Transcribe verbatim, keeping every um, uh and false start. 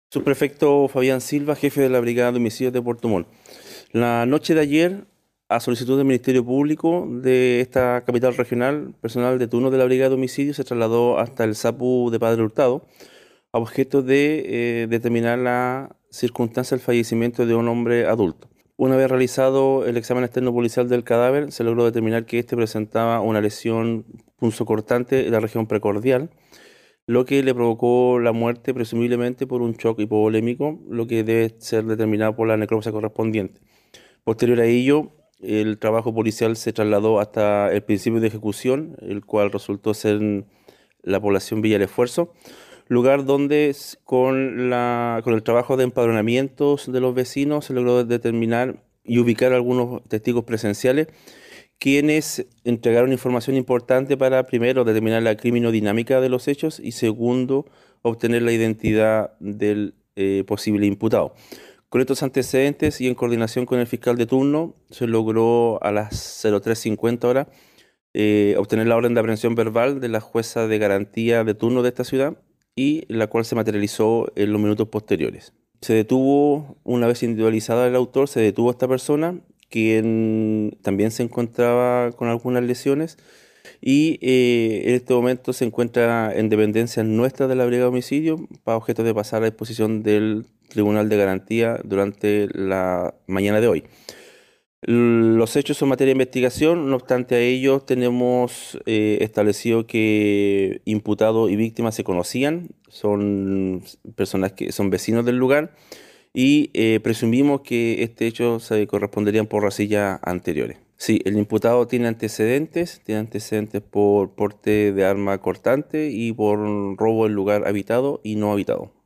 Subprefecto Fabián Silva, jefe de la Brigada de Homicidios de Puerto Montt. La noche de ayer, a solicitud del Ministerio Público de esta capital regional, personal de turno de la Brigada de Homicidios se trasladó hasta el SAPU de Padre Hurtado a objeto de eh, determinar la circunstancia del fallecimiento de un hombre adulto. Una vez realizado el examen externo policial del cadáver, se logró determinar que éste presentaba una lesión punzocortante en la región precordial, lo que le provocó la muerte presumiblemente por un shock hipovolémico, lo que debe ser determinado por la necropsia correspondiente. Posterior a ello, el trabajo policial se trasladó hasta el principio de ejecución, el cual resultó ser en la población Villa del Esfuerzo, lugar donde s- con la, con el trabajo de empadronamientos de los vecinos se logró determinar y ubicar algunos testigos presenciales quienes entregaron información importante para, primero, determinar la criminodinámica de los hechos y, segundo, obtener la identidad del eh, posible imputado. Con estos antecedentes y en coordinación con el fiscal de turno, se logró a las cero tres cincuenta horas eh, obtener la orden de aprehensión verbal de la jueza de garantía de turno de esta ciudad y la cual se materializó en los minutos posteriores. Se detuvo, una vez individualizada el autor, se detuvo a esta persona, quien también se encontraba con algunas lesiones y eh, en este momento se encuentra en dependencia nuestra de la Brigada de Homicidio para objeto de pasar a disposición del Tribunal de Garantía durante la mañana de hoy. Los hechos son materia de investigación, no obstante a ello tenemos eh, establecido que imputado y víctima se conocían, son personas que son vecinos del lugar y eh, presumimos que este hecho se corresponderían por rasillas anteriores. Sí, el imputado tiene antecedentes, tiene antecedentes por porte de arma cortante y por robo en lugar habitado y no habitado.